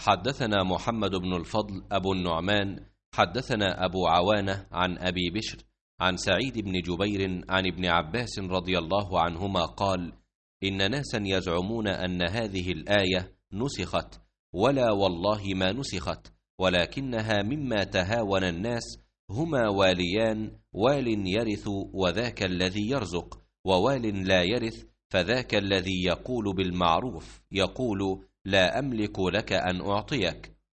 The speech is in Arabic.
حدثنا محمد بن الفضل أبو النعمان حدثنا أبو عوانة عن أبي بشر عن سعيد بن جبير عن ابن عباس رضي الله عنهما قال: إن ناسا يزعمون أن هذه الآية نسخت، ولا والله ما نسخت، ولكنها مما تهاون الناس، هما واليان، وال يرث وذاك الذي يرزق، ووال لا يرث فذاك الذي يقول بالمعروف، يقول: لا أملك لك أن أعطيك،